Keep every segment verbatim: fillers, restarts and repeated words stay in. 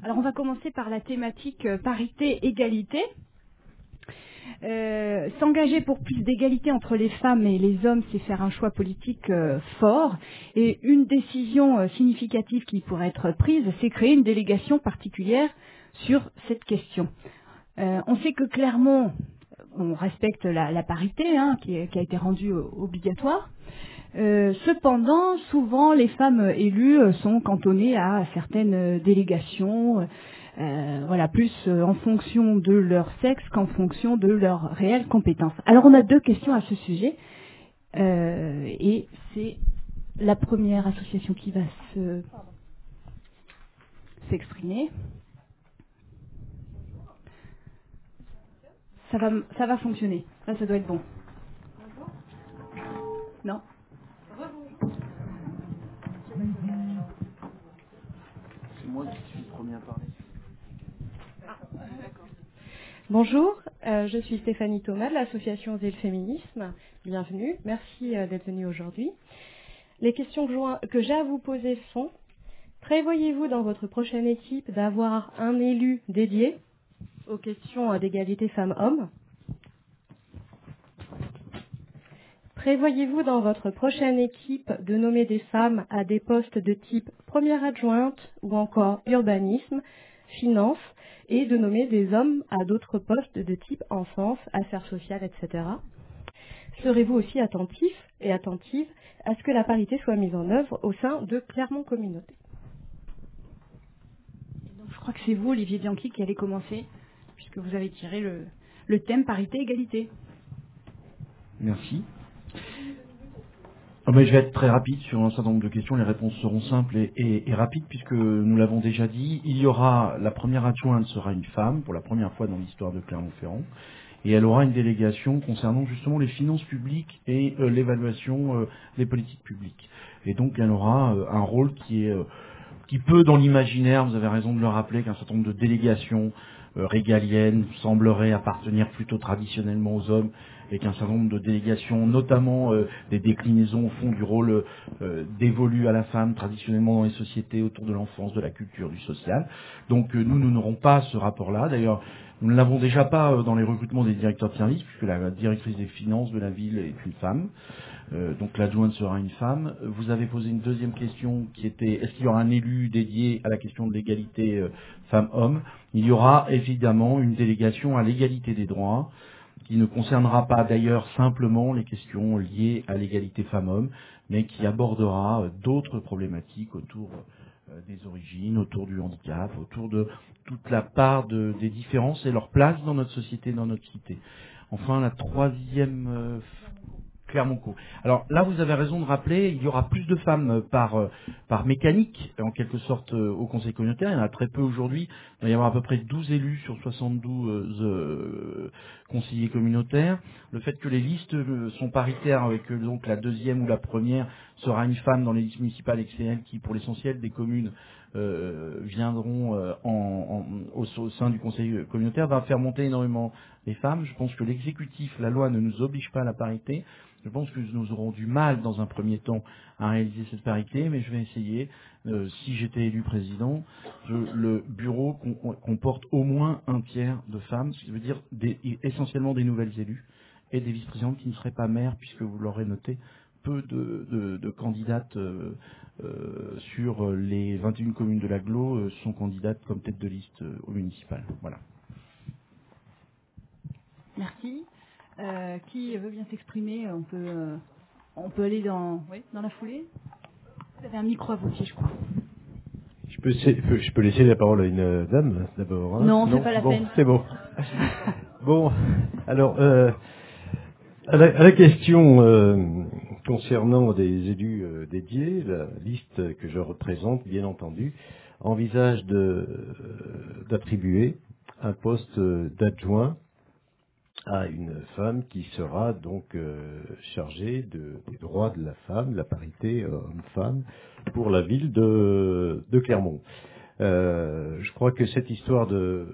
Alors on va commencer par la thématique euh, parité-égalité. Euh, S'engager pour plus d'égalité entre les femmes et les hommes, c'est faire un choix politique euh, fort. Et une décision euh, significative qui pourrait être prise, c'est créer une délégation particulière sur cette question. Euh, on sait que Clermont, on respecte la, la parité hein, qui, est, qui a été rendue euh, obligatoire. Euh, cependant, souvent, les femmes élues euh, sont cantonnées à certaines euh, délégations, euh, voilà, plus euh, en fonction de leur sexe qu'en fonction de leurs réelles compétences. Alors, on a deux questions à ce sujet, euh, et c'est la première association qui va se s'exprimer. Ça va, ça va fonctionner. Là, ça doit être bon. Non? C'est moi qui suis le premier à parler. Bonjour, euh, je suis Stéphanie Thomas de l'association Zé le Féminisme. Bienvenue, merci euh, d'être venue aujourd'hui. Les questions que je- que j'ai à vous poser sont: prévoyez-vous dans votre prochaine équipe d'avoir un élu dédié aux questions euh, d'égalité femmes-hommes? Prévoyez-vous dans votre prochaine équipe de nommer des femmes à des postes de type première adjointe ou encore urbanisme, finance, et de nommer des hommes à d'autres postes de type enfance, affaires sociales, et cetera. Serez-vous aussi attentif et attentive à ce que la parité soit mise en œuvre au sein de Clermont Communauté? Donc, je crois que c'est vous, Olivier Bianchi, qui allez commencer, puisque vous avez tiré le, le thème parité-égalité. Merci. Oh, mais je vais être très rapide sur un certain nombre de questions. Les réponses seront simples et, et- et rapides puisque nous l'avons déjà dit. Il y aura, la première adjointe sera une femme pour la première fois dans l'histoire de Clermont-Ferrand. Et elle aura une délégation concernant justement les finances publiques et euh, l'évaluation euh, des politiques publiques. Et donc elle aura euh, un rôle qui est euh, qui peut dans l'imaginaire, vous avez raison de le rappeler, qu'un certain nombre de délégations euh, régaliennes sembleraient appartenir plutôt traditionnellement aux hommes et qu'un certain nombre de délégations, notamment euh, des déclinaisons au fond du rôle euh, dévolu à la femme traditionnellement dans les sociétés autour de l'enfance, de la culture, du social. Donc euh, nous, nous n'aurons pas ce rapport-là. D'ailleurs, nous ne l'avons déjà pas euh, dans les recrutements des directeurs de service, puisque la directrice des finances de la ville est une femme. Euh, donc l'adjointe sera une femme. Vous avez posé une deuxième question qui était: est-ce qu'il y aura un élu dédié à la question de l'égalité euh, femmes-hommes? Il y aura évidemment une délégation à l'égalité des droits, qui ne concernera pas d'ailleurs simplement les questions liées à l'égalité femmes-hommes, mais qui abordera euh, d'autres problématiques autour euh, des origines, autour du handicap, autour de toute la part de- des différences et leur place dans notre société, dans notre cité. Enfin, la troisième euh, Clermont-Co. Alors là, vous avez raison de rappeler, il y aura plus de femmes euh, par euh, par mécanique, en quelque sorte, euh, au Conseil communautaire. Il y en a très peu aujourd'hui. Il va y avoir à peu près douze élus sur soixante-douze euh, conseillers communautaires. Le fait que les listes euh, sont paritaires, avec euh, donc la deuxième ou la première sera une femme dans les listes municipales et que c'est elle qui, pour l'essentiel des communes, euh, viendront euh, en, en- au, au sein du Conseil communautaire, va faire monter énormément les femmes. Je pense que l'exécutif, la loi ne nous oblige pas à la parité. Je pense que nous aurons du mal dans un premier temps à réaliser cette parité, mais je vais essayer. Euh, si j'étais élu président, je- le bureau com- comporte au moins un tiers de femmes, ce qui veut dire des- essentiellement des nouvelles élues et des vice-présidentes qui ne seraient pas maires, puisque vous l'aurez noté, peu de, de- de candidates euh, euh, sur les vingt et une communes de l'agglo euh, sont candidates comme tête de liste euh, au municipal. Voilà. Merci. Euh, qui veut bien s'exprimer? On peut, euh, on peut aller dans, oui, dans la foulée. Vous avez un micro à vous aussi, je crois. Je peux, laisser- je peux laisser la parole à une euh, dame d'abord. Hein Non, c'est non, pas la bon, peine. c'est bon. Bon, alors euh, à, la, à la question euh, concernant des élus euh, dédiés, la liste que je représente, bien entendu, envisage de euh, d'attribuer un poste euh, d'adjoint à une femme qui sera donc euh, chargée de, des droits de la femme, de la parité euh, homme-femme, pour la ville de, de Clermont. Euh, je crois que cette histoire de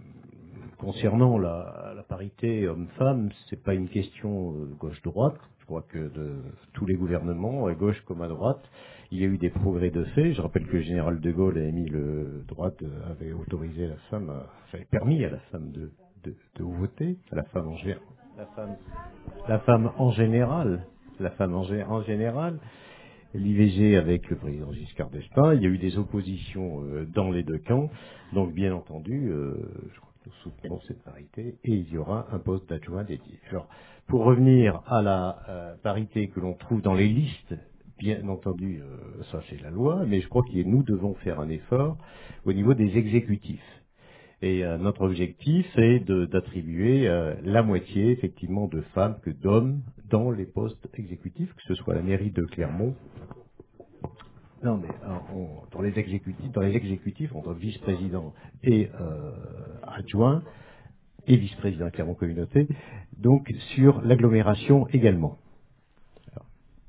concernant la, la parité homme-femme, c'est pas une question euh, gauche-droite. Je crois que de tous les gouvernements, à gauche comme à droite, il y a eu des progrès de fait. Je rappelle que le général de Gaulle avait mis le droit, de, avait autorisé la femme, à, avait permis à la femme de, de, de voter, à la femme en général. La femme, la femme en général, la femme en, en général. L'I V G avec le président Giscard d'Estaing, il y a eu des oppositions euh, dans les deux camps, donc bien entendu, euh, je crois que nous soutenons cette parité et il y aura un poste d'adjoint dédié. Alors, pour revenir à la euh, parité que l'on trouve dans les listes, bien entendu, euh, ça c'est la loi, mais je crois que nous devons faire un effort au niveau des exécutifs. Et euh, notre objectif est de, d'attribuer euh, la moitié, effectivement, de femmes que d'hommes dans les postes exécutifs, que ce soit la mairie de Clermont. Non, mais euh, on, dans les exécutifs, dans les exécutifs, entre vice-président et euh, adjoint et vice-président Clermont Communauté, donc sur l'agglomération également. Alors.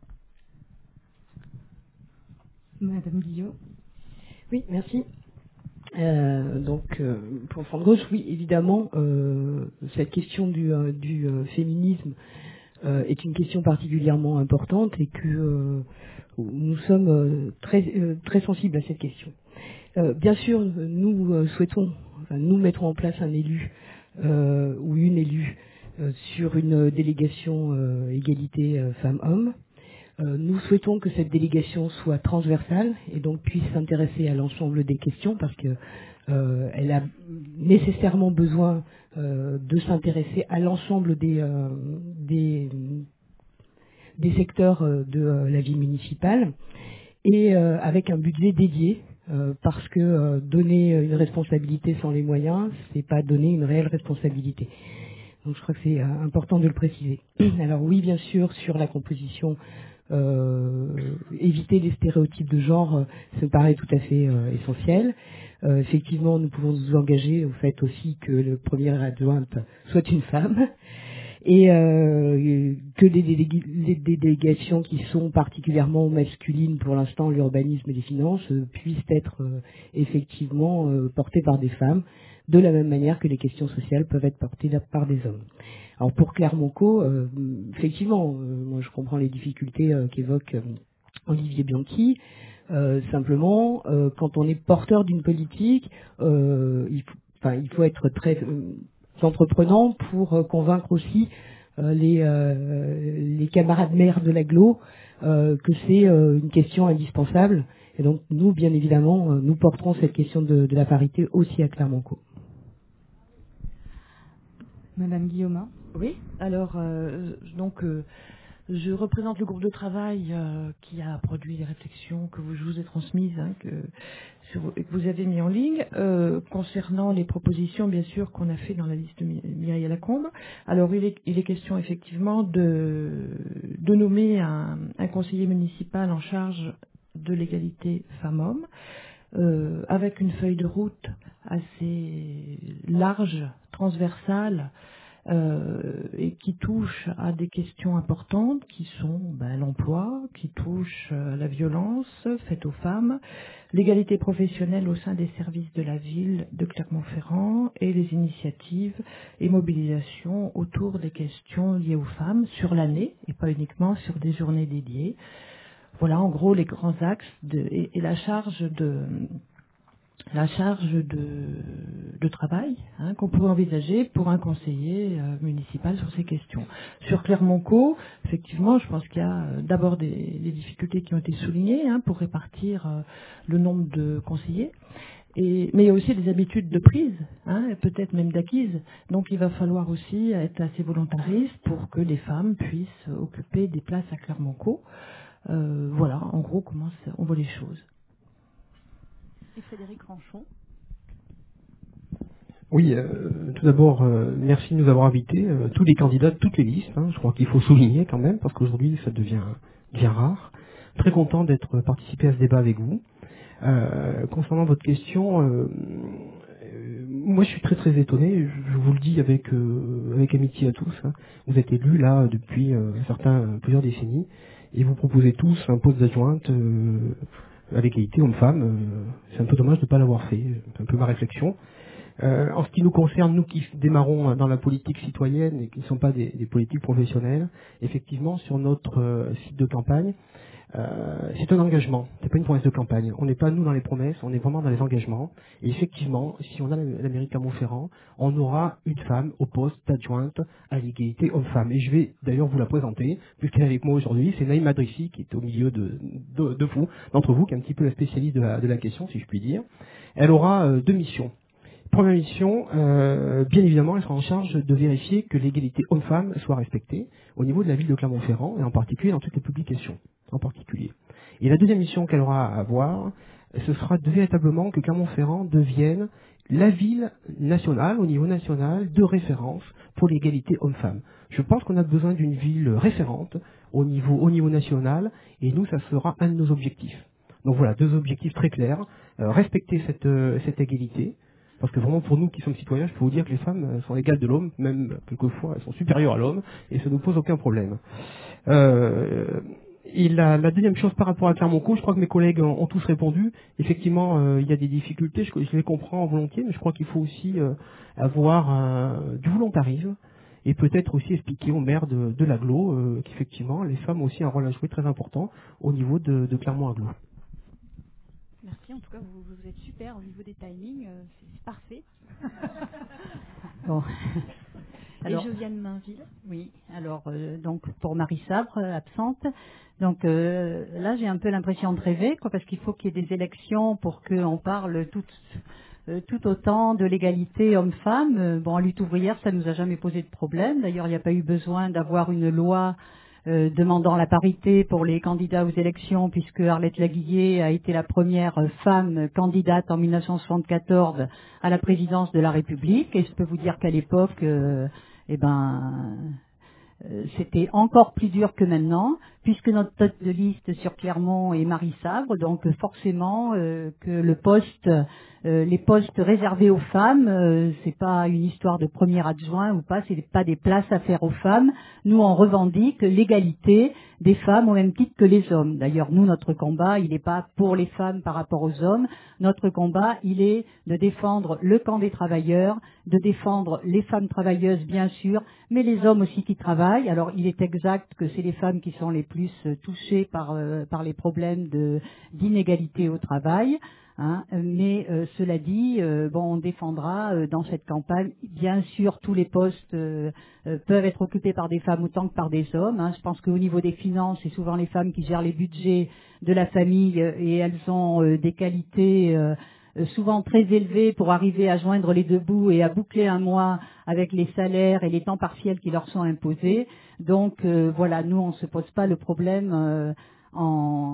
Madame Guillot. Oui, merci. Euh, donc, euh, pour Front de Gauche, oui, évidemment, euh, cette question du, euh, du euh, féminisme euh, est une question particulièrement importante et que euh, nous sommes euh, très, euh, très sensibles à cette question. Euh, bien sûr, nous euh, souhaitons, enfin, nous mettrons en place un élu euh, ou une élue euh, sur une délégation euh, égalité euh, femmes-hommes. Euh, nous souhaitons que cette délégation soit transversale et donc puisse s'intéresser à l'ensemble des questions parce que euh, elle a nécessairement besoin euh, de s'intéresser à l'ensemble des, euh, des, des secteurs euh, de euh, la vie municipale et euh, avec un budget dédié euh, parce que euh, donner une responsabilité sans les moyens, c'est pas donner une réelle responsabilité. Donc je crois que c'est euh, important de le préciser. Alors oui, bien sûr, sur la composition Euh, éviter les stéréotypes de genre, euh, ça me paraît tout à fait euh, essentiel. Euh, effectivement, nous pouvons nous engager au fait aussi que le premier adjoint soit une femme et euh, que des, délég- les, des délégations qui sont particulièrement masculines pour l'instant, l'urbanisme et les finances, euh, puissent être euh, effectivement euh, portées par des femmes, de la même manière que les questions sociales peuvent être portées par des hommes. Alors pour Clermont-Co, euh, effectivement, euh, moi je comprends les difficultés euh, qu'évoque euh, Olivier Bianchi. Euh, simplement, euh, quand on est porteur d'une politique, euh, il, faut, enfin, il faut être très euh, entreprenant pour euh, convaincre aussi euh, les, euh, les camarades maires de l'agglo euh, que c'est euh, une question indispensable. Et donc nous, bien évidemment, euh, nous porterons cette question de, de la parité aussi à Clermont-Co. Madame Guillaume. Oui, alors euh, donc euh, je représente le groupe de travail euh, qui a produit les réflexions que vous, je vous ai transmises, hein, que, sur, que vous avez mis en ligne, euh, concernant les propositions bien sûr qu'on a fait dans la liste de Mireille Lacombe. Alors il est, il est question effectivement de, de nommer un, un conseiller municipal en charge de l'égalité femmes-hommes, euh, avec une feuille de route assez large, transversale, Euh, et qui touche à des questions importantes qui sont ben, l'emploi, qui touche à la violence faite aux femmes, l'égalité professionnelle au sein des services de la ville de Clermont-Ferrand et les initiatives et mobilisations autour des questions liées aux femmes sur l'année et pas uniquement sur des journées dédiées. Voilà en gros les grands axes de, et, et la charge de la charge de, de travail hein, qu'on pourrait envisager pour un conseiller euh, municipal sur ces questions. Sur Clermont-Co, effectivement, je pense qu'il y a euh, d'abord des, des difficultés qui ont été soulignées hein, pour répartir euh, le nombre de conseillers, et, mais il y a aussi des habitudes de prise, hein, peut-être même d'acquise. Donc il va falloir aussi être assez volontariste pour que les femmes puissent occuper des places à Clermont-Co. Euh, voilà, en gros, comment on voit les choses. Et Frédéric Ranchon. Oui, euh, tout d'abord, euh, merci de nous avoir invités, euh, tous les candidats de toutes les listes. Hein, je crois qu'il faut souligner quand même, parce qu'aujourd'hui, ça devient bien rare. Très content d'être participé à ce débat avec vous. Euh, concernant votre question, euh, euh, moi je suis très très étonné, je vous le dis avec, euh, avec amitié à tous. Hein. Vous êtes élus là depuis euh, certains, plusieurs décennies, et vous proposez tous un poste d'adjointe euh, à l'égalité homme-femme. Euh, c'est un peu dommage de ne pas l'avoir fait, c'est un peu ma réflexion. Euh, en ce qui nous concerne, nous qui démarrons dans la politique citoyenne et qui ne sont pas des, des politiques professionnelles, effectivement, sur notre euh, site de campagne, euh, c'est un engagement, c'est pas une promesse de campagne. On n'est pas, nous, dans les promesses, on est vraiment dans les engagements. Et effectivement, si on a la, la mairie de Clermont-Ferrand, on aura une femme au poste d'adjointe à l'égalité homme-femme. Et je vais d'ailleurs vous la présenter, puisqu'elle est avec moi aujourd'hui. C'est Naïma Drissi, qui est au milieu de, de, de vous, d'entre vous, qui est un petit peu la spécialiste de la, de la question, si je puis dire. Elle aura euh, deux missions. Première mission, euh, bien évidemment, elle sera en charge de vérifier que l'égalité homme-femme soit respectée au niveau de la ville de Clermont-Ferrand, et en particulier dans toutes les publications, en particulier. Et la deuxième mission qu'elle aura à avoir, ce sera de véritablement que Clermont-Ferrand devienne la ville nationale, au niveau national, de référence pour l'égalité homme-femme. Je pense qu'on a besoin d'une ville référente au niveau, au niveau national, et nous, ça sera un de nos objectifs. Donc voilà, deux objectifs très clairs. Euh, respecter cette, euh, cette égalité, parce que vraiment pour nous qui sommes citoyens, je peux vous dire que les femmes sont égales de l'homme, même quelquefois elles sont supérieures à l'homme, et ça ne nous pose aucun problème. Euh, et la, la deuxième chose par rapport à Clermont-Co, je crois que mes collègues ont, ont tous répondu. Effectivement, euh, il y a des difficultés, je, je les comprends volontiers, mais je crois qu'il faut aussi euh, avoir un, du volontarisme, et peut-être aussi expliquer aux maires de, de l'agglo euh, qu'effectivement les femmes ont aussi un rôle à jouer très important au niveau de, de Clermont-Agglo. Merci, en tout cas, vous, vous êtes super au niveau des timings, euh, c'est parfait. Bon. Alors, et Josiane Mainville. Oui, alors euh, donc pour Marie Sabre, euh, absente. Donc euh, là, j'ai un peu l'impression de rêver, quoi, parce qu'il faut qu'il y ait des élections pour qu'on parle tout, euh, tout autant de l'égalité homme-femme. Euh, bon, en lutte ouvrière, ça ne nous a jamais posé de problème. D'ailleurs, il n'y a pas eu besoin d'avoir une loi Euh, demandant la parité pour les candidats aux élections, puisque Arlette Laguillet a été la première femme candidate en mille neuf cent soixante-quatorze à la présidence de la République. Et je peux vous dire qu'à l'époque, euh, eh ben, euh, c'était encore plus dur que maintenant, puisque notre tête de liste sur Clermont est Marie Sabre, donc forcément euh, que le poste, euh, les postes réservés aux femmes, euh, c'est pas une histoire de premier adjoint ou pas, c'est pas des places à faire aux femmes. Nous, on revendique l'égalité des femmes au même titre que les hommes. D'ailleurs, nous, notre combat, il n'est pas pour les femmes par rapport aux hommes. Notre combat, il est de défendre le camp des travailleurs, de défendre les femmes travailleuses, bien sûr, mais les hommes aussi qui travaillent. Alors, il est exact que c'est les femmes qui sont les plus touchées par, euh, par les problèmes de, d'inégalité au travail. Hein, mais euh, cela dit, euh, bon, on défendra euh, dans cette campagne, bien sûr, tous les postes euh, euh, peuvent être occupés par des femmes autant que par des hommes. Hein. Je pense qu'au niveau des finances, c'est souvent les femmes qui gèrent les budgets de la famille euh, et elles ont euh, des qualités euh, souvent très élevées pour arriver à joindre les deux bouts et à boucler un mois avec les salaires et les temps partiels qui leur sont imposés. Donc euh, voilà, nous on se pose pas le problème euh, en